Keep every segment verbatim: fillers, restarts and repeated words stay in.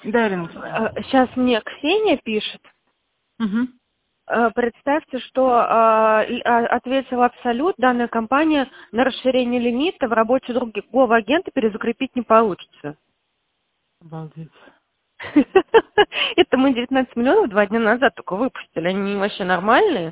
Даринг. Сейчас мне Ксения пишет. Угу. Представьте, что э, ответил Абсолют, данная компания на расширение лимита в работе другого агента перезакрепить не получится. Обалдеть. Это мы девятнадцать миллионов два дня назад только выпустили. Они вообще нормальные?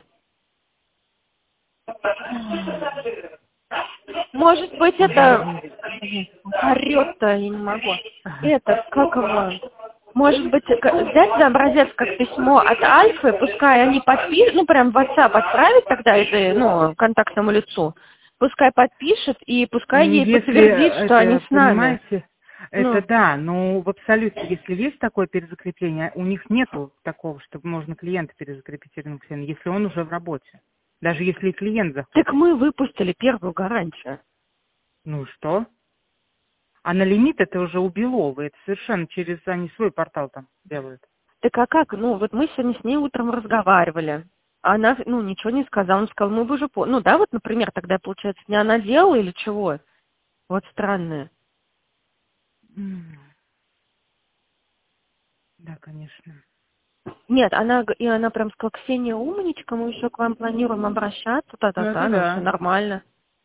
Может быть, это... Орёт-то, я не могу. Это, как его... Может быть, взять за образец как письмо от Альфы, пускай они подпишут, ну, прям в WhatsApp отправить тогда это, ну, контактному лицу. Пускай подпишет и пускай ей Если подтвердит, что это, они с нами. понимаете, это Ну. да, но в абсолюте, если есть такое перезакрепление, у них нету такого, чтобы можно клиента перезакрепить, Ирина Алексеевна, если он уже в работе. Даже если клиент заходит. Так мы выпустили первую гарантию. Ну и что? А на лимит это уже у Беловой, это совершенно через, они свой портал там делают. Так а как? Ну, вот мы сегодня с ней утром разговаривали. Она, ну, ничего не сказала. Он сказал, мы бы уже... По... Ну, да, вот, например, тогда, получается, не она делала или чего? Вот странное. Да, конечно. Нет, она, г- и она прям сказала, Ксения умничка, мы еще к вам планируем обращаться, Ну та-та-та, это ну, все да. нормально.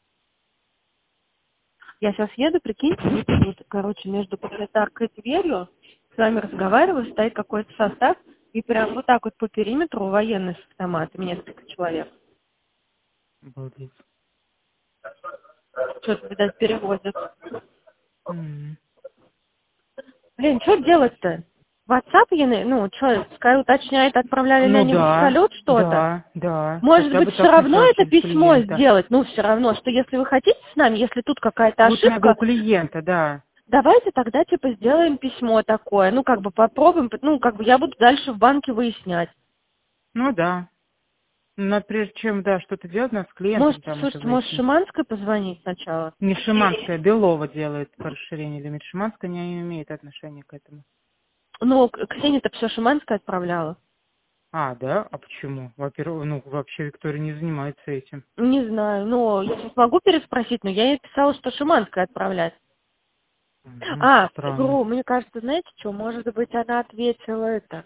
Я сейчас еду, прикиньте, вот тут, короче, между пролетаркой и дверью, с вами разговариваю, стоит какой-то состав, и прям вот так вот по периметру военные с автоматами, несколько человек. Обалдеть. Что-то, видать, перевозят. М. Блин, что делать-то? WhatsApp, я, на- ну, что, пускай уточняет, отправляли ли Ну они в да, Абсолют что-то. да, да. Может Хотя быть, бы все так равно сначала это через письмо клиента. сделать, ну, все равно, что если вы хотите с нами, если тут какая-то Лучше надо у ошибка, клиента, да. давайте тогда, типа, сделаем письмо такое, ну, как бы попробуем, ну, как бы я буду дальше в банке выяснять. Ну да. Но прежде чем, да, что-то делать, надо с клиентом Может, там это слушайте, может, выяснить. Шиманской позвонить сначала? Не Шиманская, Белова делает по расширению лимит. Шиманская не имеет отношения к этому. Ну, К- Ксения-то все Шиманская отправляла. А, да? А почему? Во-первых, ну, вообще Виктория не занимается этим. Не знаю, ну, я сейчас могу переспросить, но я ей писала, что Шиманская отправлять. Угу, А, странно. Гру, мне кажется, знаете что, может быть, она ответила это.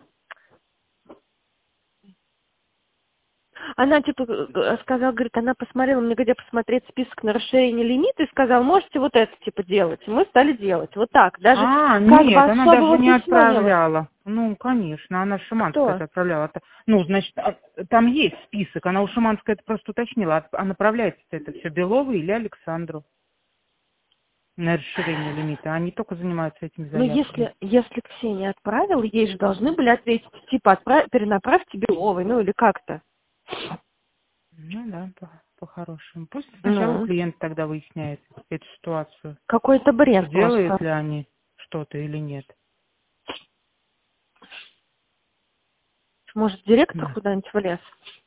Она, типа, г- сказала, говорит, она посмотрела мне, где посмотреть список на расширение лимита, и сказала, можете вот это, типа, делать. И мы стали делать. Вот так. Даже А, как бы нет, она особого даже не письма не было. отправляла. Ну, конечно, она Шиманская Кто? это отправляла. Т- Ну, значит, а, там есть список, она у Шиманской это просто уточнила. А а направляется это все Беловой или Александру на расширение лимита. Они только занимаются этими Но заявками. если, если Ксения отправила, ей же должны были ответить, типа, отправь, перенаправьте Беловой, ну или как-то. Ну да, по- по-хорошему. Пусть сначала Ну, клиент тогда выясняет эту ситуацию. какой-то бред Делают просто. ли они что-то или нет. Может, директор Да. куда-нибудь влез?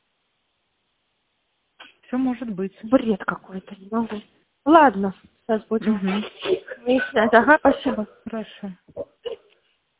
Все может быть. Бред какой-то, не могу. Ладно, сейчас будем Угу. выяснять. Ага, спасибо. Хорошо.